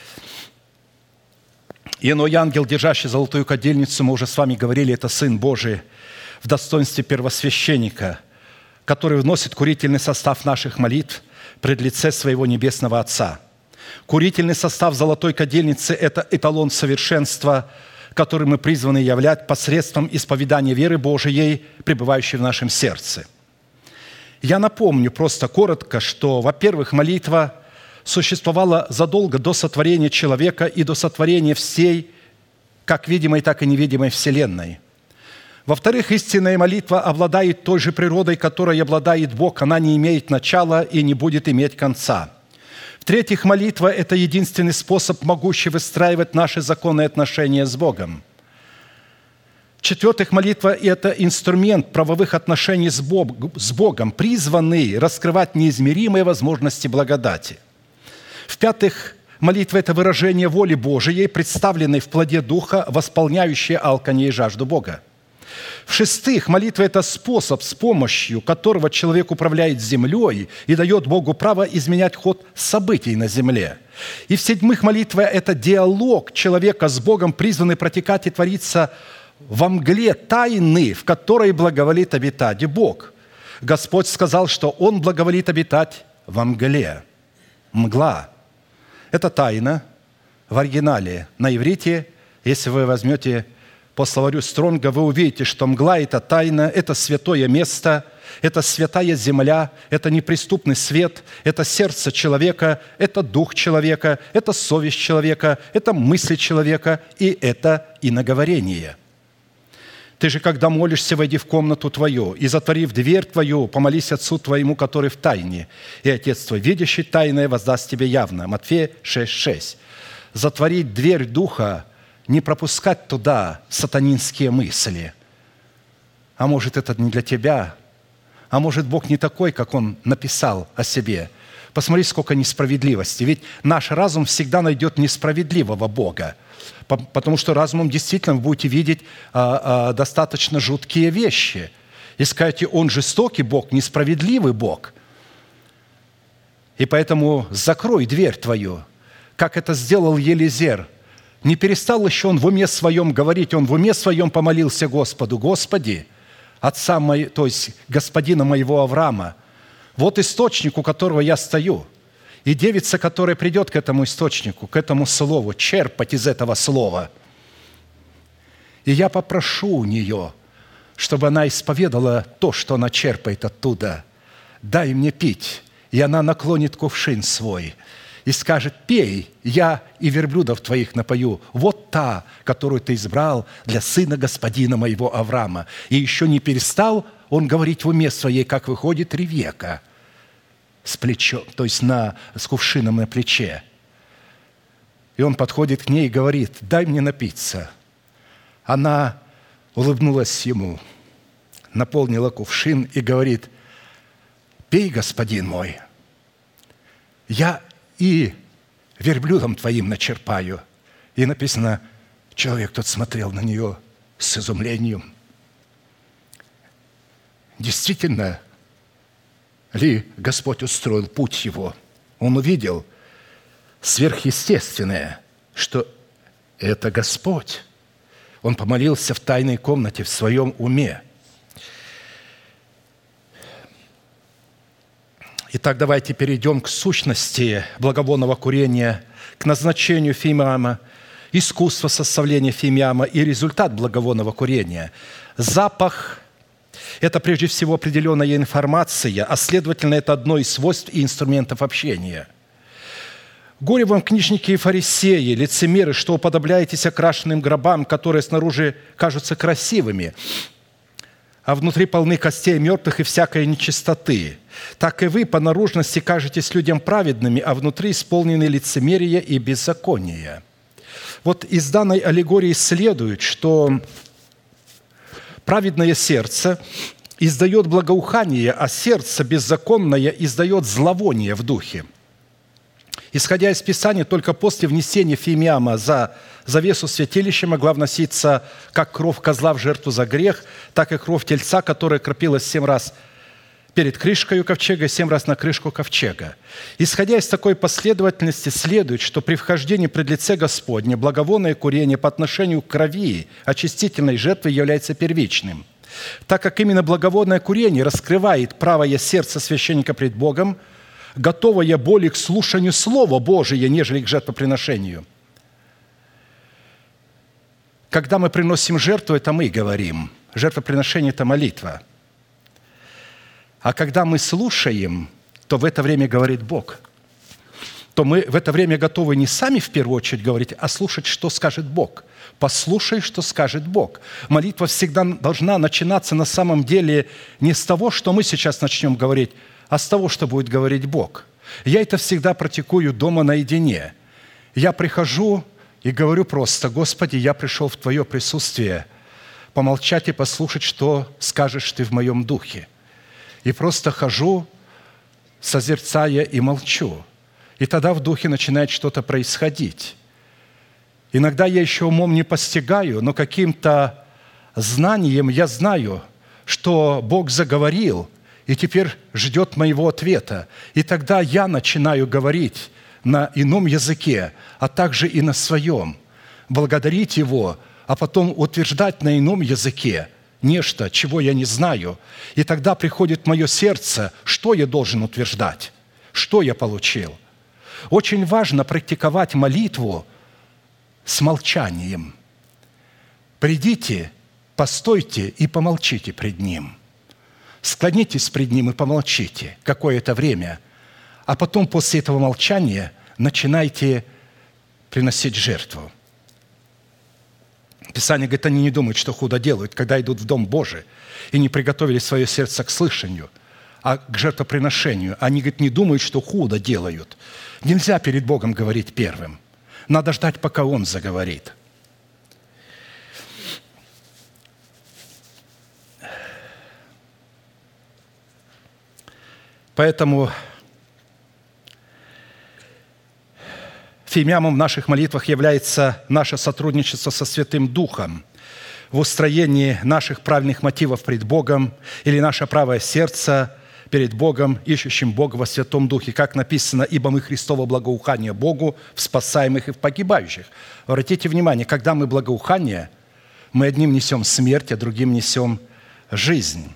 И иной ангел, держащий золотую кадильницу, мы уже с вами говорили, это Сын Божий в достоинстве первосвященника, который вносит курительный состав наших молитв пред лице своего Небесного Отца. Курительный состав золотой кадильницы – это эталон совершенства, который мы призваны являть посредством исповедания веры Божией, пребывающей в нашем сердце. Я напомню просто коротко, что, во-первых, молитва существовала задолго до сотворения человека и до сотворения всей, как видимой, так и невидимой Вселенной. Во-вторых, истинная молитва обладает той же природой, которой обладает Бог. Она не имеет начала и не будет иметь конца. В-третьих, молитва – это единственный способ, могущий выстраивать наши законные отношения с Богом. В-четвертых, молитва – это инструмент правовых отношений с Богом, призванный раскрывать неизмеримые возможности благодати. В-пятых, молитва – это выражение воли Божией, представленной в плоде Духа, восполняющей алканье и жажду Бога. В-шестых, молитва – это способ, с помощью которого человек управляет землей и дает Богу право изменять ход событий на земле. И в-седьмых, молитва – это диалог человека с Богом, призванный протекать и твориться во мгле тайны, в которой благоволит обитать Бог. Господь сказал, что Он благоволит обитать во мгле. Мгла – это тайна в оригинале. На иврите, если вы возьмете по словарю Стронга, вы увидите, что мгла – это тайна, это святое место, это святая земля, это неприступный свет, это сердце человека, это дух человека, это совесть человека, это мысли человека, и это иноговорение. Ты же, когда молишься, войди в комнату твою, и, затворив дверь твою, помолись Отцу твоему, который в тайне, и Отец твой, видящий тайное, воздаст тебе явно». Матфея шесть шесть. Затворить дверь духа, не пропускать туда сатанинские мысли. А может, это не для тебя, а может, Бог не такой, как Он написал о себе. Посмотри, сколько несправедливости. Ведь наш разум всегда найдет несправедливого Бога, потому что разумом действительно вы будете видеть а, а, достаточно жуткие вещи. И скажете, Он жестокий Бог, несправедливый Бог. И поэтому закрой дверь твою, как это сделал Елизер. Не перестал еще он в уме своем говорить, он в уме своем помолился Господу: «Господи, отца моего, то есть господина моего Авраама, вот источник, у которого я стою, и девица, которая придет к этому источнику, к этому слову, черпать из этого слова. И я попрошу у нее, чтобы она исповедала то, что она черпает оттуда. Дай мне пить». И она наклонит кувшин свой и скажет: «Пей, я и верблюдов твоих напою. Вот та, которую ты избрал для сына господина моего Авраама». И еще не перестал он говорить в уме своей, как выходит Ревека с плечом, то есть на, с кувшином на плече. И он подходит к ней и говорит: «Дай мне напиться». Она улыбнулась ему, наполнила кувшин и говорит: «Пей, господин мой, я и верблюдом твоим начерпаю». И написано, человек тот смотрел на нее с изумлением. Действительно ли Господь устроил путь его? Он увидел сверхъестественное, что это Господь. Он помолился в тайной комнате в своем уме. Итак, давайте перейдем к сущности благовонного курения, к назначению фимиама, искусство составления фимиама и результат благовонного курения. Запах – это прежде всего определенная информация, а следовательно, это одно из свойств и инструментов общения. Горе вам, книжники и фарисеи, лицемеры, что уподобляетесь окрашенным гробам, которые снаружи кажутся красивыми, а внутри полны костей мертвых и всякой нечистоты. Так и вы по наружности кажетесь людям праведными, а внутри исполнены лицемерия и беззакония. Вот из данной аллегории следует, что праведное сердце издает благоухание, а сердце беззаконное издает зловоние в духе. Исходя из Писания, только после внесения фимиама за завесу святилища могла вноситься как кровь козла в жертву за грех, так и кровь тельца, которая кропилась семь раз перед крышкой ковчега, семь раз на крышку ковчега. Исходя из такой последовательности, следует, что при вхождении пред лице Господне благовонное курение по отношению к крови очистительной жертвы является первичным, так как именно благовонное курение раскрывает правое сердце священника пред Богом, готовое более к слушанию Слова Божия, нежели к жертвоприношению. Когда мы приносим жертву, это мы говорим. Жертвоприношение – это молитва. А когда мы слушаем, то в это время говорит Бог. то мы в это время готовы не сами в первую очередь говорить, а слушать, что скажет Бог. Послушай, что скажет Бог. Молитва всегда должна начинаться на самом деле не с того, что мы сейчас начнем говорить, а с того, что будет говорить Бог. Я это всегда практикую дома наедине. Я прихожу и говорю просто: «Господи, я пришел в Твое присутствие, помолчать и послушать, что скажешь Ты в моем духе». И просто хожу, созерцая и молчу. И тогда в духе начинает что-то происходить. Иногда я еще умом не постигаю, но каким-то знанием я знаю, что Бог заговорил, и теперь ждет моего ответа. И тогда я начинаю говорить на ином языке, а также и на своем, благодарить Его, а потом утверждать на ином языке нечто, чего я не знаю. И тогда приходит в мое сердце, что я должен утверждать, что я получил. Очень важно практиковать молитву с молчанием. Придите, постойте и помолчите пред Ним. Склонитесь пред Ним и помолчите какое-то время, а потом после этого молчания начинайте приносить жертву. Писание говорит, они не думают, что худо делают, когда идут в Дом Божий и не приготовили свое сердце к слышанию, а к жертвоприношению. Они, говорит, не думают, что худо делают. Нельзя перед Богом говорить первым. Надо ждать, пока Он заговорит. Поэтому фимиамом в наших молитвах является наше сотрудничество со Святым Духом в устроении наших правильных мотивов пред Богом или наше правое сердце перед Богом, ищущим Бога во Святом Духе. Как написано, «Ибо мы Христово благоухание Богу в спасаемых и в погибающих». Обратите внимание, когда мы благоухание, мы одним несем смерть, а другим несем жизнь.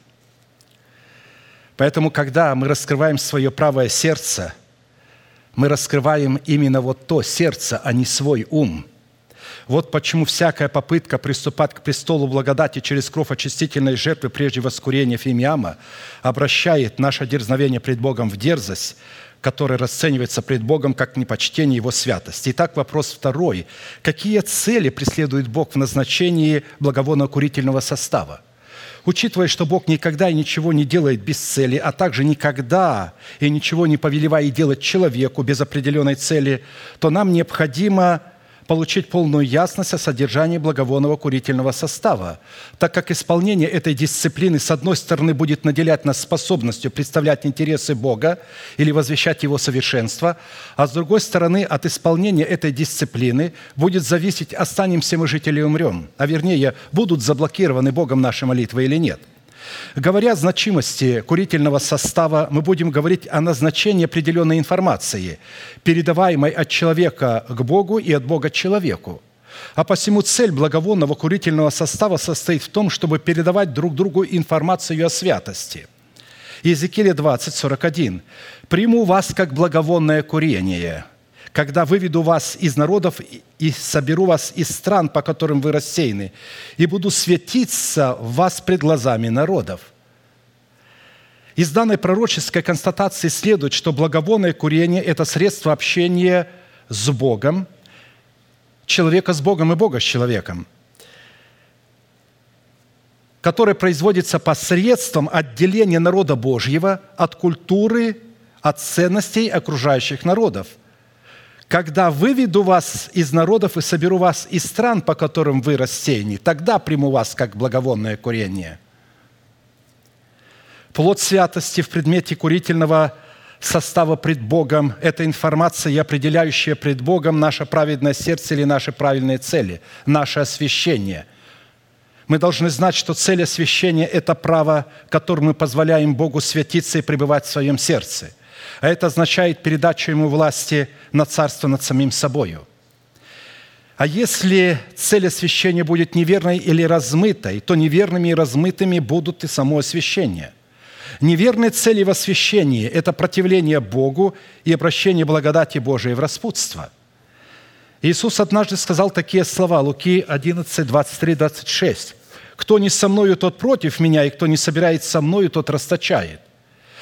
Поэтому, когда мы раскрываем свое правое сердце, мы раскрываем именно вот то сердце, а не свой ум. Вот почему всякая попытка приступать к престолу благодати через кровь очистительной жертвы прежде воскурения фимиама обращает наше дерзновение пред Богом в дерзость, которая расценивается пред Богом как непочтение Его святости. Итак, вопрос второй. Какие цели преследует Бог в назначении благовонно-курительного состава? Учитывая, что Бог никогда и ничего не делает без цели, а также никогда и ничего не повелевает делать человеку без определенной цели, то нам необходимо получить полную ясность о содержании благовонного курительного состава, так как исполнение этой дисциплины, с одной стороны, будет наделять нас способностью представлять интересы Бога или возвещать Его совершенство, а с другой стороны, от исполнения этой дисциплины будет зависеть, останемся мы жить или умрем, а вернее, будут заблокированы Богом наши молитвы или нет. Говоря о значимости курительного состава, мы будем говорить о назначении определенной информации, передаваемой от человека к Богу и от Бога к человеку. А посему цель благовонного курительного состава состоит в том, чтобы передавать друг другу информацию о святости. Иезекииля двадцать, сорок один. «Приму вас, как благовонное курение, когда выведу вас из народов и соберу вас из стран, по которым вы рассеяны, и буду светиться в вас пред глазами народов». Из данной пророческой констатации следует, что благовонное курение – это средство общения с Богом, человека с Богом и Бога с человеком, которое производится посредством отделения народа Божьего от культуры, от ценностей окружающих народов. «Когда выведу вас из народов и соберу вас из стран, по которым вы рассеяны, тогда приму вас, как благовонное курение». Плод святости в предмете курительного состава пред Богом – это информация, определяющая пред Богом наше праведное сердце или наши правильные цели, наше освящение. Мы должны знать, что цель освящения – это право, которым мы позволяем Богу святиться и пребывать в своем сердце. А это означает передачу Ему власти на царство над самим собою. А если цель освящения будет неверной или размытой, то неверными и размытыми будут и само освящение. Неверные цели в освящении – это противление Богу и обращение благодати Божией в распутство. Иисус однажды сказал такие слова, Луки одиннадцать, двадцать три, двадцать шесть. «Кто не со мною, тот против меня, и кто не собирает со мною, тот расточает».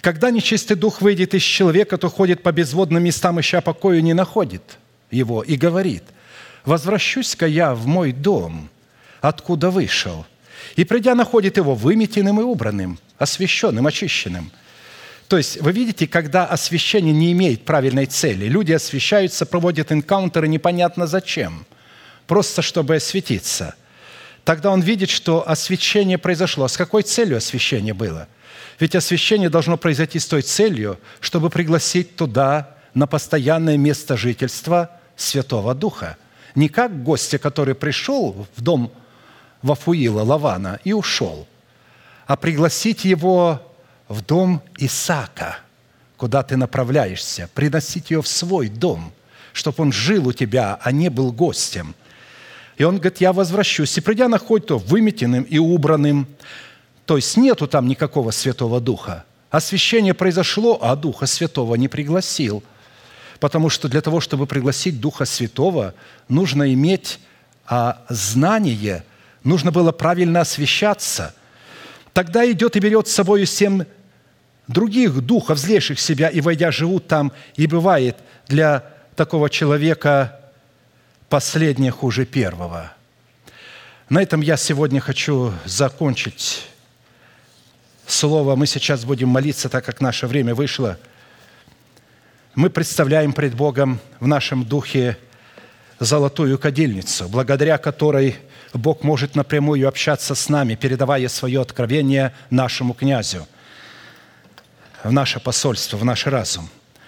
Когда нечистый дух выйдет из человека, то ходит по безводным местам, ища покою, не находит его, и говорит: «Возвращусь-ка я в мой дом, откуда вышел». И, придя, находит его выметенным и убранным, освященным, очищенным. То есть, вы видите, когда освящение не имеет правильной цели, люди освящаются, проводят энкаунтеры непонятно зачем, просто чтобы осветиться. Тогда он видит, что освящение произошло. С какой целью освящение было? Ведь освящение должно произойти с той целью, чтобы пригласить туда на постоянное место жительства Святого Духа. Не как гостя, который пришел в дом Вафуила, Лавана, и ушел, а пригласить его в дом Исаака, куда ты направляешься, приносить его в свой дом, чтобы он жил у тебя, а не был гостем. И он говорит: я возвращусь. И придя, находит его выметенным и убранным. То есть нету там никакого Святого Духа. Освящение произошло, а Духа Святого не пригласил. Потому что для того, чтобы пригласить Духа Святого, нужно иметь а, знание, нужно было правильно освящаться. Тогда идет и берет с собой семь других духов, злейших себя, и, войдя, живут там. И бывает для такого человека последнее хуже первого. На этом я сегодня хочу закончить слово. Мы сейчас будем молиться, так как наше время вышло. Мы представляем пред Богом в нашем духе золотую кадильницу, благодаря которой Бог может напрямую общаться с нами, передавая свое откровение нашему князю, в наше посольство, в наш разум,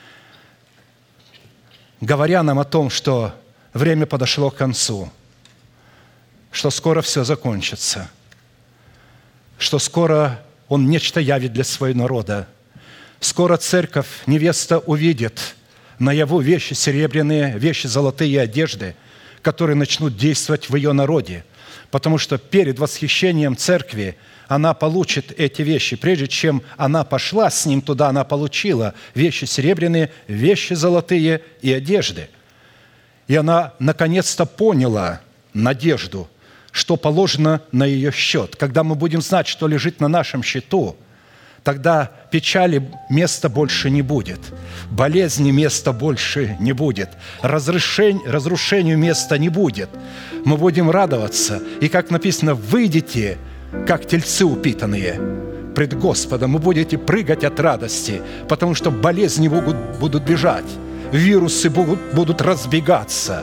говоря нам о том, что время подошло к концу, что скоро все закончится, что скоро Он нечто явит для своего народа. Скоро церковь, невеста увидит наяву вещи серебряные, вещи золотые одежды, которые начнут действовать в ее народе. Потому что перед восхищением церкви она получит эти вещи. Прежде чем она пошла с ним туда, она получила вещи серебряные, вещи золотые и одежды. И она наконец-то поняла надежду, что положено на ее счет. Когда мы будем знать, что лежит на нашем счету, тогда печали места больше не будет, болезни места больше не будет, разрушению, разрушению места не будет. Мы будем радоваться. И, как написано, «Выйдите, как тельцы упитанные, пред Господом». Вы будете прыгать от радости, потому что болезни будут, будут бежать, вирусы будут, будут разбегаться,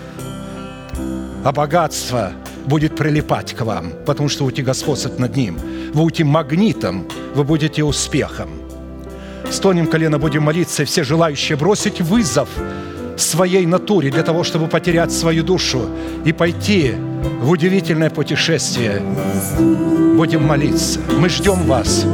а богатство будет прилипать к вам, потому что вы будете господствовать над ним. Вы будете магнитом, вы будете успехом. Стонем колено, будем молиться, и все желающие бросить вызов своей натуре для того, чтобы потерять свою душу и пойти в удивительное путешествие. Будем молиться. Мы ждем вас.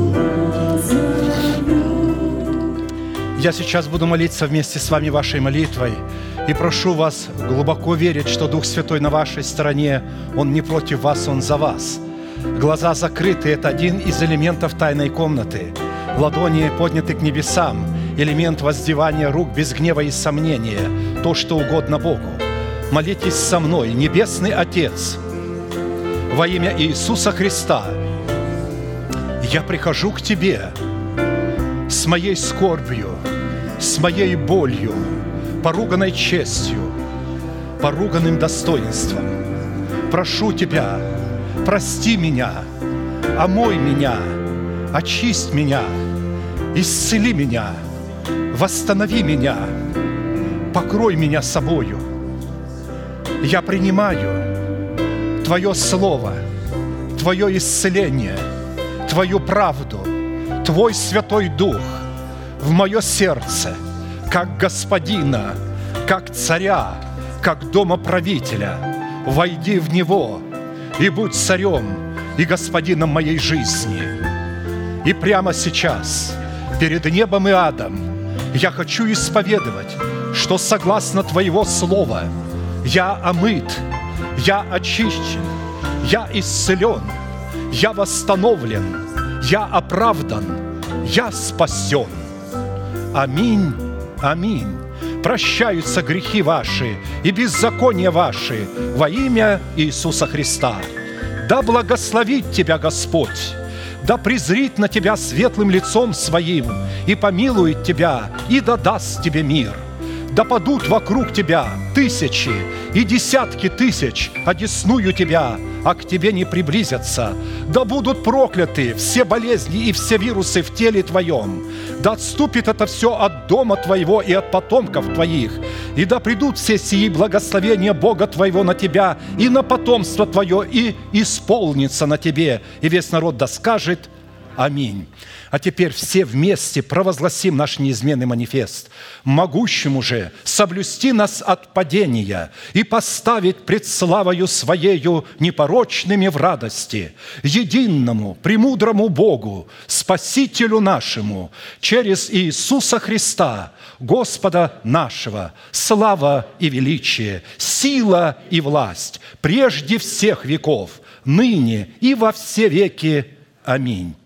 Я сейчас буду молиться вместе с вами вашей молитвой и прошу вас глубоко верить, что Дух Святой на вашей стороне. Он не против вас, Он за вас. Глаза закрыты – это один из элементов тайной комнаты. Ладони подняты к небесам – элемент воздевания рук без гнева и сомнения, то, что угодно Богу. Молитесь со мной, Небесный Отец, во имя Иисуса Христа. Я прихожу к Тебе с моей скорбью, с моей болью, поруганной честью, поруганным достоинством. Прошу Тебя, прости меня, омой меня, очисть меня, исцели меня, восстанови меня, покрой меня собою. Я принимаю Твое Слово, Твое исцеление, Твою правду, Твой Святой Дух в мое сердце, как Господина, как Царя, как Домоправителя. Войди в Него и будь Царем и Господином моей жизни. И прямо сейчас, перед небом и адом, я хочу исповедовать, что согласно Твоего Слова я омыт, я очищен, я исцелен, я восстановлен, я оправдан, я спасен. Аминь, аминь. Прощаются грехи ваши и беззакония ваши во имя Иисуса Христа. Да благословит тебя Господь, да презрит на тебя светлым лицом своим, и помилует тебя, и да даст тебе мир. Да падут вокруг тебя тысячи и десятки тысяч, одесную тебя, а к тебе не приблизятся. Да будут прокляты все болезни и все вирусы в теле твоем. Да отступит это все от дома твоего и от потомков твоих. И да придут все сии благословения Бога твоего на тебя и на потомство твое, и исполнится на тебе. И весь народ да скажет: аминь. А теперь все вместе провозгласим наш неизменный манифест. Могущему же соблюсти нас от падения и поставить пред славою Своею непорочными в радости, единому, премудрому Богу, Спасителю нашему, через Иисуса Христа, Господа нашего, слава и величие, сила и власть, прежде всех веков, ныне и во все веки. Аминь.